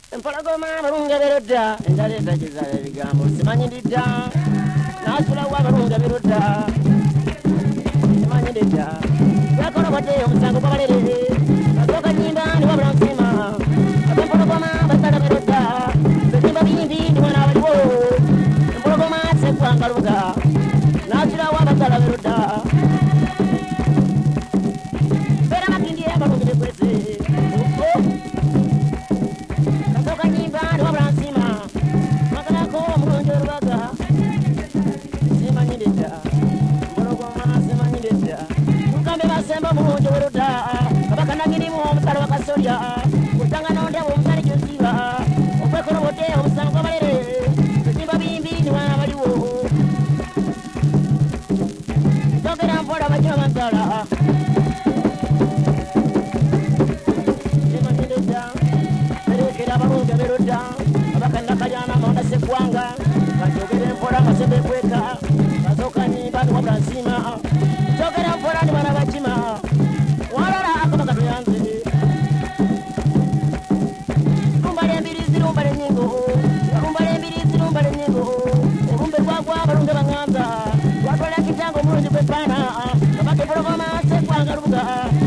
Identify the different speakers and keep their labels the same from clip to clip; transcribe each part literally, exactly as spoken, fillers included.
Speaker 1: Empologoma barunga berodda endaleta kizala ebigambo simanyididda nasulawa barunga berodda simanyididda yakolobodde omusango gwabalere basoka nyimba ndi wabula nsima abempologoma basala berodda bezimba bimbi ndi mwana waliwo empologoma sekwangaluga nasulawa basala berodda bera makindi abalungi bekwese Semba mujo weruda abakana ngini mu mutaro wakasolya utanga nonde mu mutari cyusiba okwekoro bote omusango balere simba bimbi ni wana baliwo tokera mpora bajya mantara sema ndeja berekera barunga beruda abakana kajana monda sekwanga batokere mpora masembe kweka bazoka ni bantu wa Bransima tokera mpora ni bana bachima warara akabaka tuyanze rumbale mbiri zirumbale nyingo rumbale mbiri zirumbale nyingo rumbe rwagwa barunga banganza watwala kitango mulungi kwepana kabake porogoma sekwanga rubuga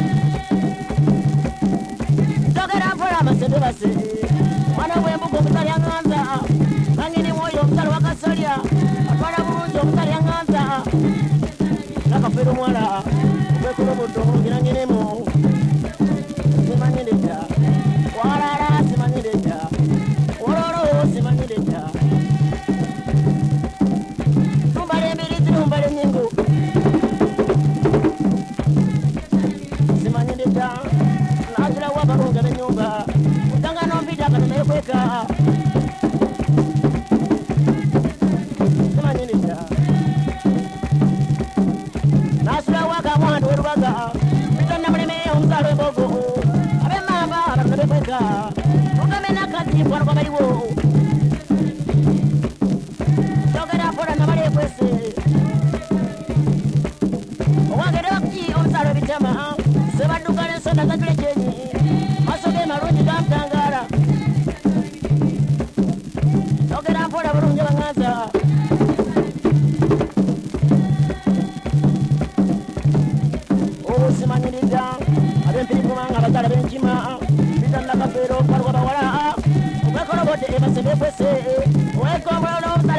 Speaker 1: tokera mpora masembe base mwana wembugo mutali anganza kangini moyo mutali wakasolya atwala bulungi omutali anganza nakafero mwala kwekolo boto ngirangiremo simanyireta warara simanyireta ororo simanyireta rumbale mbiri zirumbale nyingo simanyireta nazira wabarunga benyumba utanga nombita kanamekweka simanyireta nasula waka mwandu werubaga bitonna mulime omusalo embogo abemamba abakunebekweka ukamena kati kwano kwabaliwo togera pola nabale kwese owagere wakuki omusalo ebitama sebaduka n'ensonda zatule kyenyi masoge malungi gamutangala togera pola bulungi baŋŋanza simanyirida abempiri kubanga abazala benkima bitannakafeero kalwa bawala okwekolobote ebasembe kwese owekombolola